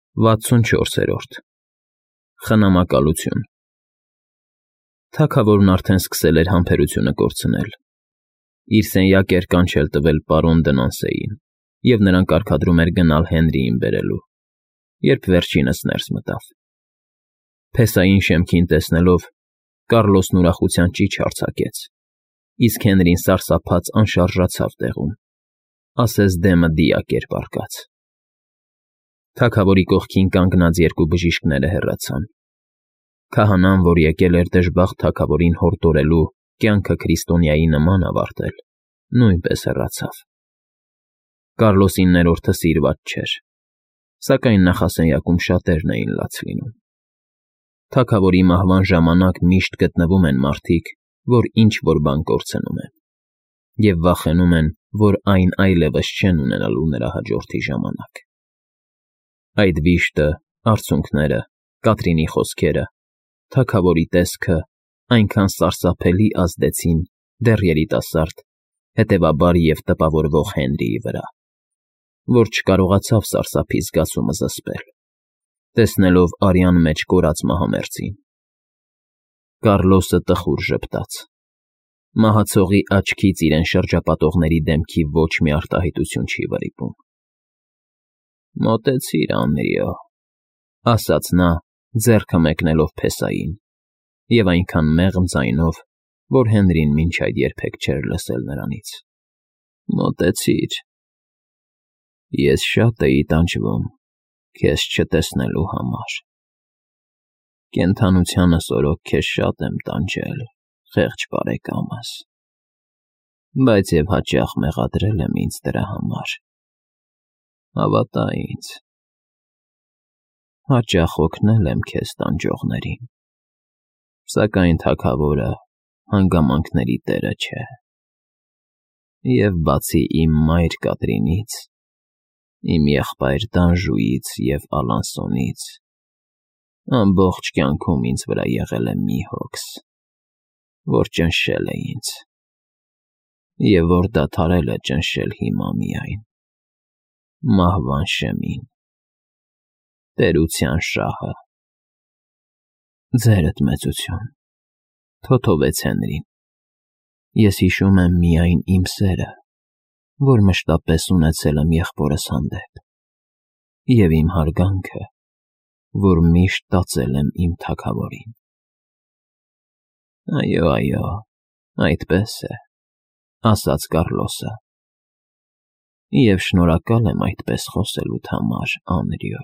64-րդ Խնամակալություն Թագավորն արդեն սկսել էր համբերությունը կորցնել։ Իր սենյակ էր կանչել տվել պարոն Դնանսեին, և նրան կարգադրում էր գնալ Հենրիին բերելու, երբ վերջինս ներս մտավ։ Փեսային շեմքին տեսնելով, Կառլոսն ուրախության ճիչ արձակեց, իսկ Հենրին սարսափած անշարժացավ տեղում, ասես դեմը դիակ էր պառկած։ Թագավորի կողքին կանգնած երկու բժիշկները հեռացան։ Քահանան, որ եկել էր դժբախտ թագավորին հորդորելու կյանքը քրիստոնյայի նման ավարտել, նույնպես հեռացավ։ Կառլոսի 9-րդը սիրված չէր, սակայն նախասենյակում շատերն էին լաց լինում։ Թագավորի մահվան ժամանակ միշտ գտնվում են մարդիկ, որ ինչ-որ բան կորցնում են, և վախենում են, որ այն այլևս չեն ունենալու նրա հաջորդի ժամանակ։ Այդ վիշտը, արցունքները, Կատրինի խոսքերը, թագավորի տեսքը այնքան սարսափելի ազդեցին դեռ երիտասարդ, հետևաբար և տպավորվող Հենրիի վրա, որ չկարողացավ սարսափի զգացումը զսպել, տեսնելով արյան մեջ կորած մահամերձին։ Կառլոսը տխուր ժպտաց։ Մահացողի աչքից իրեն շրջապատողների դեմքի ոչ մի արտահայտություն չի վրիպում։ «Մոտեցիր, Անրիո», ասաց նա, ձեռքը մեկնելով փեսային, և այնքան մեղմ ձայնով, որ Հենրին մինչ այդ երբեք չէր լսել նրանից։ «Մոտեցիր։ Ես շատ էի տանջվում քեզ չտեսնելու համար։ Կենդանությանս օրոք քեզ շատ եմ տանջել, խեղճ բարեկամս, բայց և հաճախ մեղադրել եմ ինձ դրա համար։ Հավատա ինձ, հաճախ օգնել եմ քեզ տանջողներին, սակայն թագավորը հանգամանքների տերը չէ, և բացի իմ մայր Կատրինից, իմ եղբայր Դանժուից և Ալանսոնից, ամբողջ կյանքում ինձ վրա եղել է մի հոգս, որ ճնշել է ինձ, և որ դադարել է ճնշել հիմա միայն. մահվան շեմին, տերության շահը»։ «Ձերդ մեծություն», թոթովեց Հենրին։ «Ես հիշում եմ միայն իմ սերը, որ մշտապես ունեցել եմ եղբորս հանդեպ, և իմ հարգանքը, որ միշտ տածել եմ իմ թագավորին»։ «Այո, այդպես է», ասաց Կառլոսը, «և շնորհակալ եմ այդպես խոսելուդ համար, Անրիո։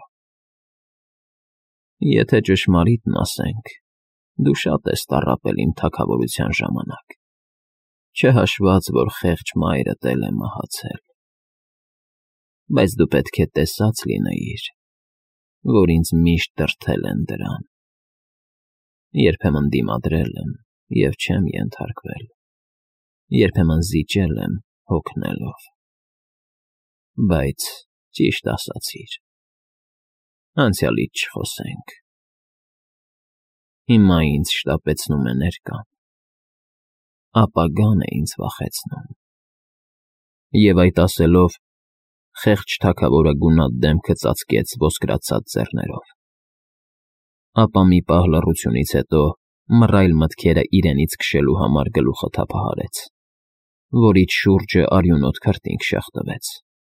Եթե ճշմարիտն ասենք, դու շատ ես տառապել իմ թագավորության ժամանակ, չհաշված, որ խեղճ մայրդ էլ է մահացել, բայց դու պետք է տեսած լինեիր, որ ինձ միշտ դրդել են դրան։ Երբեմն դիմադրել եմ և չեմ ենթարկվել, երբեմն զիջել եմ հոգնելով։ Բայց ճիշտ ասացիր, անցյալից չխոսենք։ Հիմա ինձ շտապեցնում է ներկան, ապագան է ինձ վախեցնում»։ Եվ այդ ասելով, խեղճ թագավորը գունատ դեմքը ծածկեց ոսկրացած ձեռներով։ Ապա մի պահ լռությունից հետո մռայլ մտքերը իրենից քշելու համար գլուխը թափահարեց, որից շուրջը արյունոտ քրտինք շաղտվեց։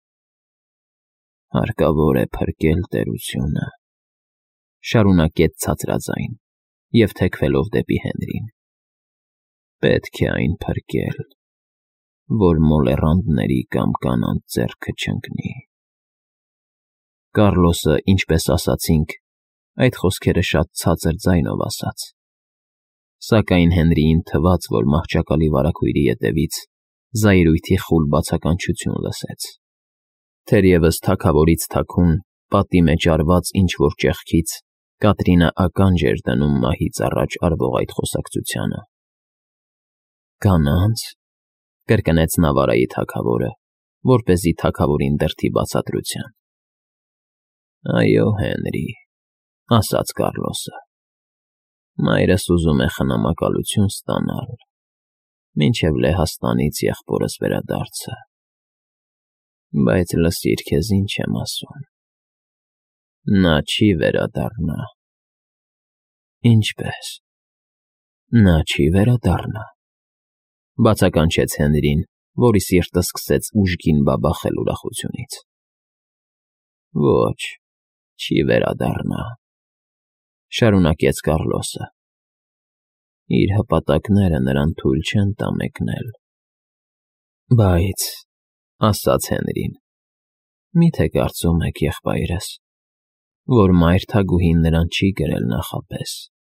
«Հարկավոր է փրկել տերությունը», շարունակեց ցածրաձայն և թեքվելով դեպի Հենրին։ «Պետք է այն փրկել, որ մոլեռանդների կամ կանանց ձեռքը չընկնի»։ Կառլոսը, ինչպես ասացինք, այդ խոսքերը շատ ցածր ձայնով ասաց, սակայն Հենրիին թվաց, որ մահճակալի վարագույրի ետևից զայրույթի խուլ բացականչություն լսեց։ Թերևս թագավորից թաքուն, պատի մեջ արված ինչ-որ ճեղքից Կատրինը ականջ էր դնում մահից առաջ արվող այդ խոսակցությանը։ «Կանա՞նց», կրկնեց Նավարայի թագավորը, որպեսզի թագավորին դրդի բացատրության։ «Այո, Հենրի», ասաց Կառլոսը, «մայրս ուզում է խնամակալություն ստանալ, մինչև Լեհաստանից եղբորս վերադարձը։ Բայց լսիր, քեզ ինչ եմ ասում. Նա չի վերադառնա։ Ինչպե՞ս։ Նա չի վերադառնա, բացականչեց Հենրին, որի սիրտը սկսեց ուժգին բաբախել ուրախությունից։ Ոչ, չի վերադառնա, շարունակեց Կառլոսը։ Իր հպատակները նրան թույլ չեն տա մեկնել։ Բայց, ասաց Հենրին, միթե կարծում եք, եղբայրս, որ մայր թագուհին նրան չի գրել նախապես։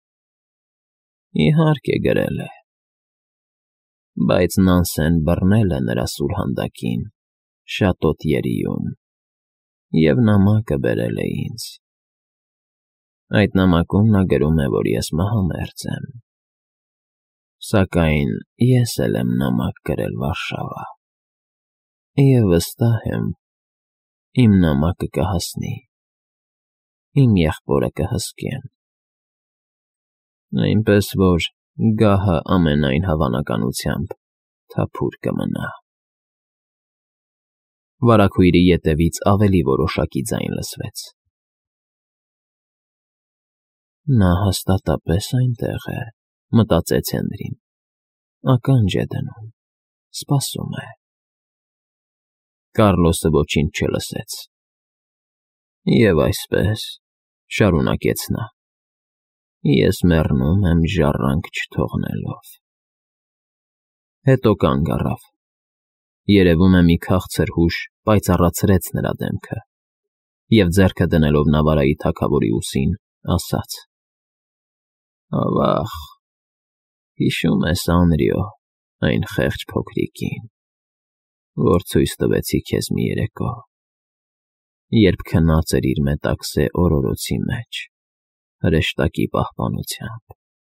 Իհարկե գրել է, բայց Նանսեն բռնել է նրա սուրհանդակին, Շատոտիերիում, և նամակը բերել է ինձ։ Այդ նամակում նա գրում է, որ ես մահամերձ եմ, սակայն ես էլ եմ նամակ գրել Վարշավա, և վստահ եմ, իմ նամակը կհասնի, իմ եղբորը կհսկեն, այնպես որ գահը ամենայն հավանականությամբ թափուր կմնա։ Վարագույրի ետևից ավելի որոշակի ձայն լսվեց։ Նա հաստատապես այնտեղ է, մտածեց Հենրին, ականջ է դնում, սպասում է։ Կառլոսը ոչինչ չլսեց։ Եվ այսպես, շարունակեց նա, ես մեռնում եմ ժառանգ չթողնելով։ Հետո կանգ առավ։ Երևում է մի քաղցր հուշ պայծառացրեց նրա դեմքը, և ձեռքը դնելով Նավարայի թագավորի ուսին, ասաց. Ավա՜ղ, հիշում ես, Անրիո, այն խեղճ փոքրիկին, որ ցույց տվեցի քեզ մի երեկո, երբ քնած էր իր մետաքսե օրորոցի մեջ, հրեշտակի պահպանությամբ։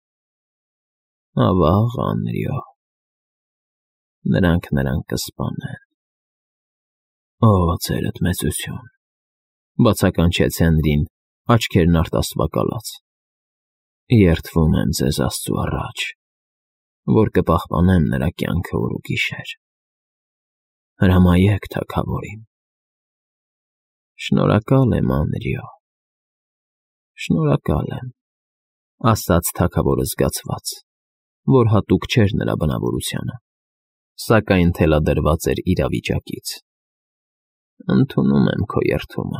Ավա՜ղ, Անրիո, նրանք նրան կսպանեն։ Օ, ձերդ մեծություն, բացականչեց Հենրին, աչքերն արտասվակալած։ Երդվում եմ ձեզ Աստծու առաջ, որ կպահպանեմ նրա կյանքը օր ու գիշեր։ Հրամայեք թագավորին։ Շնորհակալ եմ, Անրիո, շնորհակալ եմ, ասաց թագավորը զգացված, որ հատուկ չէր նրա բնավորությանը, սակայն թելադրված էր իրավիճակից։ Ընդունում եմ քո երդումը։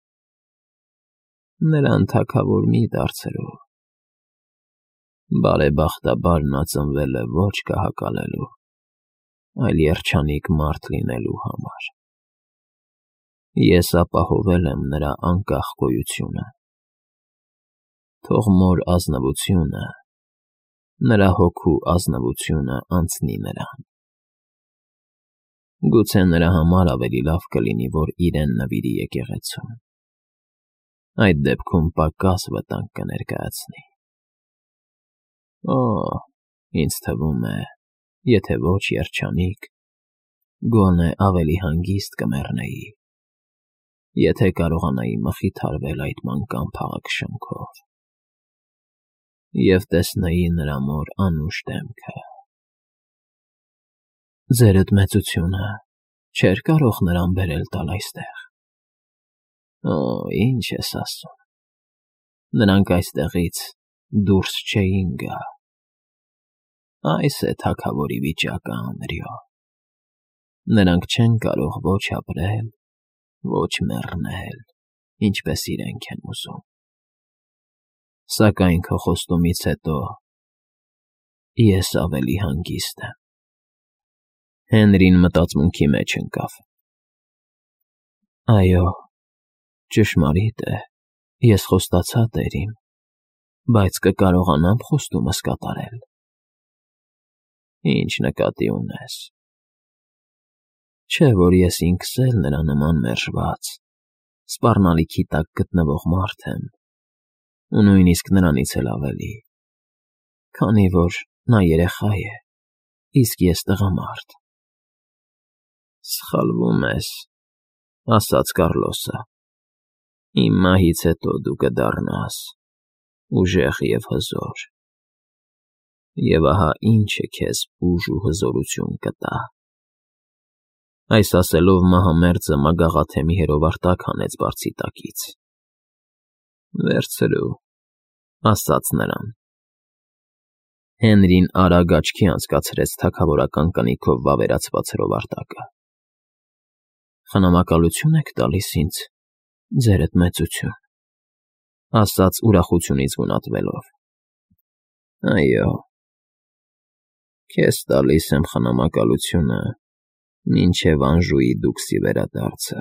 Նրան թագավոր մի դարձրու։ Բարեբախտաբար նա ծնվել է ոչ կահակալելու, այլ երջանիկ մարդ լինելու համար։ Ես ապահովել եմ նրա անկախ գոյությունը։ Թող մոր ազնվությունը, նրա հոգու ազնվությունը անցնի նրան։ Գուցե նրա համար ավելի լավ կլինի, որ իրեն նվիրի եկեղեցուն։ Այդ դեպքում պակաս վտանգ կներկայացնի։ Օ, ինձ թվում է, եթե ոչ երջանիկ, գոնե ավելի հանգիստ կմեռնեի, եթե կարողանայի մխիթարվել այդ մանկան փաղաքշեմքով և տեսնեի նրա մոր անուշ դեմքը։ Ձերդ մեծությունը չէր կարող նրան բերել տալ այստեղ։ Օ, ինչ ես ասում։ Նրանք այստեղից դուրս չէին գա։ Այս է թագավորի վիճակը, Անրիո։ Նրանք չեն կարող ոչ ապրել, ոչ մեռնել, ինչպես իրենք են ուզում։ Սակայն քո խոստումից հետո ես ավելի հանգիստ եմ։ Հենրին մտածմունքի մեջ ընկավ։ Այո, ճշմարիտ է, ես խոստացա տերին, բայց կկարողանամ խոստումս կատարել։ Ինչ նկատի ունես։ Չէ, որ ես ինքս էլ նրա նման մերժված, սպառնալիքի տակ գտնվող մարդ եմ, ու նույնիսկ նրանից էլ ավելի, քանի որ նա երեխա է, իսկ ես տղամարդ։ Սխալվում ես, ասաց Կառլոսը։ Իմ մահից հետո դու կդառնաս ուժեղ և հզոր։ Եվ ահա ինչը քեզ ուժ ու հզորություն կտա։ Այս ասելով մահամերձը մագաղաթեմի հրովարտակ հանեց բարձի տակից, Վերցրու, ասաց նրան։ Հենրին արագ աչքի անցկացրեց թագավորական կնիքով վավերացված հրովարտակը։ Խնամակալություն եք տալիս ինձ, ձերդ մեծություն, ասաց ուրախությունից գունատվելով։ Այո, քեզ տալիս եմ խնամակալությունը, մինչև Անժուի դուքսի վերադարձը։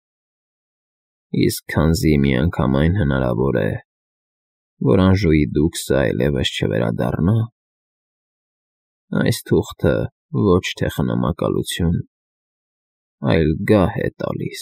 Իսկ քանզի միանգամայն հնարավոր է, որ Անժուի դուքսը այլևս չվերադառնա, այս թուղթը ոչ թե խնամակալություն, այլ գահ է տալիս։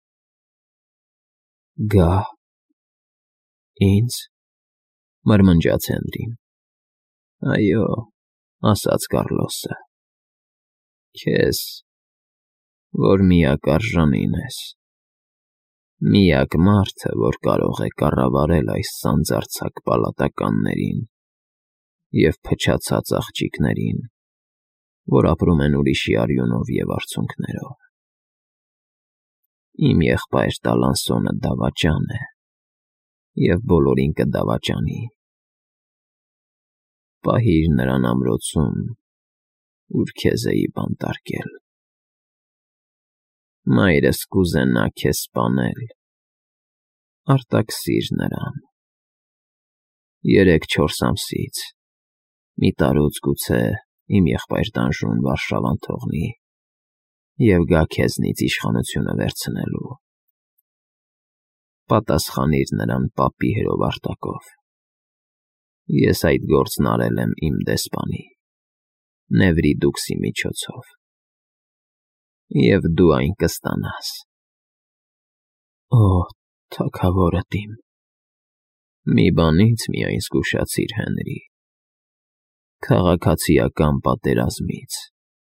Գահ… Ինձ… մրմնջաց Հենրին։ Այո, ասաց Կառլոսը, քեզ, որ միակ արժանին ես, միակ մարդը, որ կարող է կառավարել այս սանձարձակ պալատականներին և փչացած աղջիկներին, որ ապրում են ուրիշի արյունով և արցունքներով։ Իմ եղբայր Տալանսոնը դավաճան է և բոլորին կդավաճանի։ Պահիր նրան ամրոցում, ուր քեզ էի բանտարկել։ Մայրս կուզենա քեզ սպանել, արտաքսիր նրան։ 3-4 ամսից, մի տարուց գուցե իմ եղբայր տանժուն Վարշավան թողնի և գա քեզնից իշխանությունը վերցնելու։ Պատասխանիր նրան պապի հրովարտակով։ Ես այդ գործն արել եմ իմ դեսպանի, Նևրիդուկսի միջոցով, և դու այն կստանաս։ Օ, թագավորդ իմ, մի բանից միայն զգուշացիր, Հենրի, քաղաքացիական պատերազմից։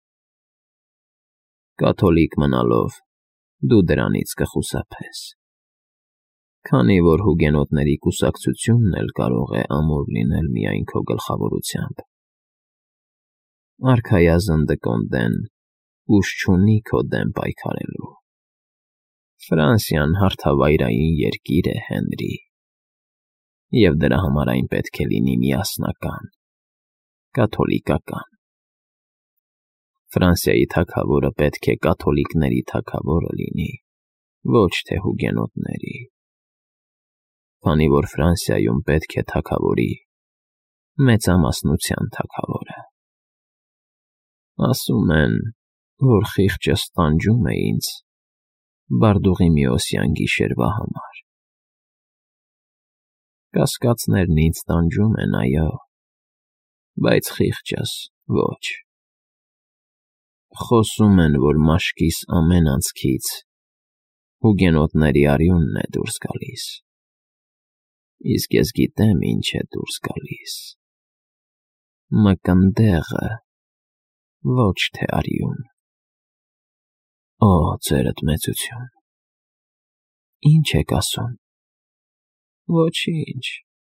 Կաթոլիկ մնալով դու դրանից կխուսափես, քանի որ հուգենոտների կուսակցությունն էլ կարող է ամուր լինել միայն քո գլխավորությամբ։ Արքայազն Դկոնդեն ուժ չունի քո դեմ պայքարելու։ Ֆրանսիան հարթավայրային երկիր է, Հենրի, և դրա համար այն պետք է լինի միասնական, կաթոլիկական։ Ֆրանսիայի թագավորը պետք է կաթոլիկների թագավորը լինի, ոչ թե հուգենոտների, քանի որ Ֆրանսիայում պետք է թագավորի մեծամասնության թագավորը։ Ասում են, որ խիղճս տանջում է ինձ Բարդուղիմեոսյան գիշերվա համար։ Կասկածներն ինձ տանջում են, այո, բայց խիղճս ոչ։ Խոսում են, որ մաշկիս ամեն անցքից հուգենոտների արյունն է դուրս գալիս, իսկ ես գիտեմ ինչ է դուրս գալիս. մկնդեղը, ոչ թե արյուն։ Օ, ձերդ մեծություն, ի՞նչ եք ասում։ Ոչինչ։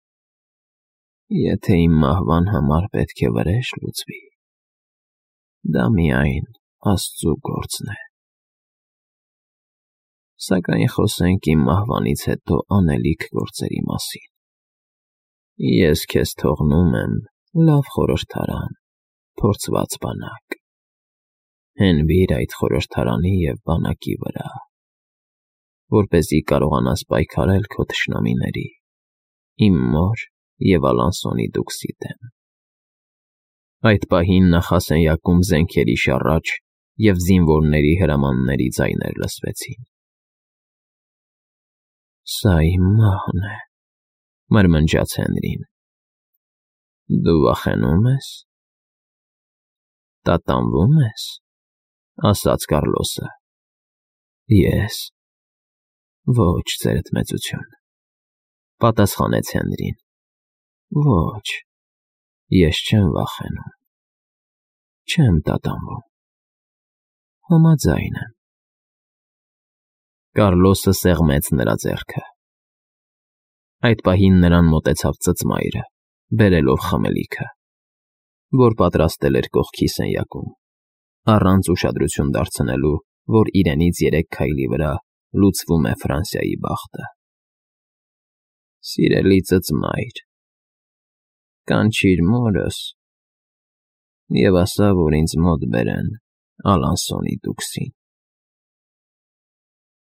Եթե իմ մահվան համար պետք է վրեժ լուծվի, դա միայն Աստծու գործն է։ Սակայն խոսենք իմ մահվանից հետո անելիք գործերի մասին։ Ես քեզ թողնում եմ լավ խորհրդարան, փորձված բանակ։ Հենվիր այդ խորհրդարանի և բանակի վրա, որպեսզի կարողանաս պայքարել քո թշնամիների, իմ մոր և Ալանսոնի դուքսի դեմ։ Այդ պահին նախասենյակում զենքերի շառաչ և զինվորների հրամանների ձայներ լսվեցին։ Սա իմ մահն է, մրմնջաց Հենրին։ Դու վախենու՞մ ես։ Տատանվո՞ւմ ես, ասաց Կառլոսը։ Ես… Ոչ, ձերդ մեծություն, պատասխանեց Հենրին։ Ոչ, ես չեմ վախենում, չեմ տատանվում, համաձայն եմ։ Կառլոսը սեղմեց նրա ձեռքը։ Այդ պահին նրան մոտեցավ ծծմայրը, բերելով խմելիքը, որ պատրաստել էր կողքի սենյակում, առանց ուշադրություն դարձնելու, որ իրենից 3 քայլի վրա լուծվում է Ֆրանսիայի բախտը։ Սիրելի ծծմայր, կանչիր մորս և ասա, որ ինձ մոտ բերեն Ալանսոնի տուքսին։